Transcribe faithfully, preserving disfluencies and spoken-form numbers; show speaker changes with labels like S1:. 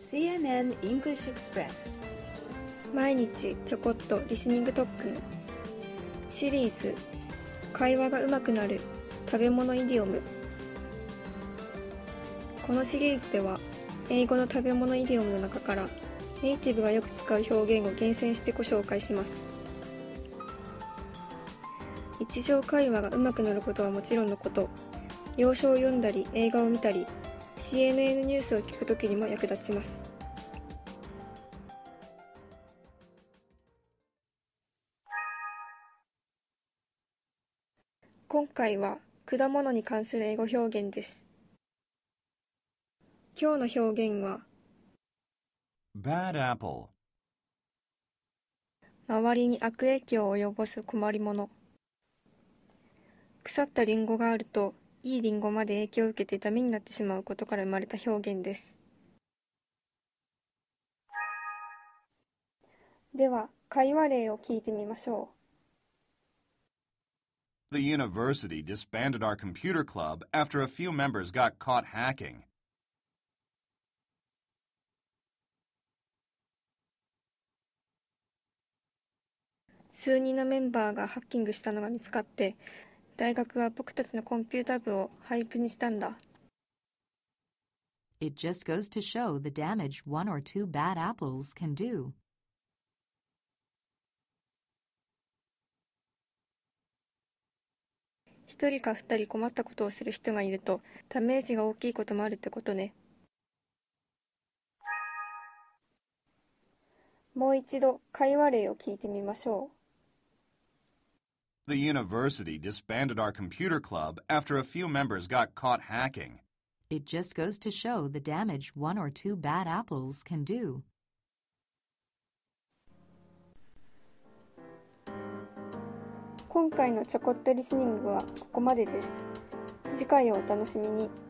S1: シーエヌエヌ English Express
S2: 毎日ちょこっとリスニング特訓シリーズ会話が上手くなる食べ物イディオム。このシリーズでは英語の食べ物イディオムの中からネイティブがよく使う表現を厳選してご紹介します。日常会話が上手くなることはもちろんのこと、洋書を読んだり映画を見たり シーエヌエヌ ニュースを聞くときにも役立ちます。今回は果物に関する英語表現です。今日の表現は
S3: Bad apple
S2: 周りに悪影響を及ぼす困りもの。腐ったリンゴがあるといいリンゴまで影響を受けてダメになってしまうことから生まれた表現です。では会話例を聞いてみましょう。
S3: The university disbanded our computer club after a few members got caught hacking.
S2: 数人のメンバーがハッキングしたのが見つかって、大学は僕たちのコンピュータ部を廃部にしたんだ。
S4: It just goes to show the damage one or two bad apples can do.
S2: 一人か二人困ったことをする人がいるとダメージが大きいこともあるってことね。もう一度会話例を聞いてみましょ
S3: The university disbanded our computer club after a few members got caught hacking.
S4: It just goes to show the damage one or two bad apples can do.
S2: う。今回のちょこっとリスニングはここまでです。次回をお楽しみに。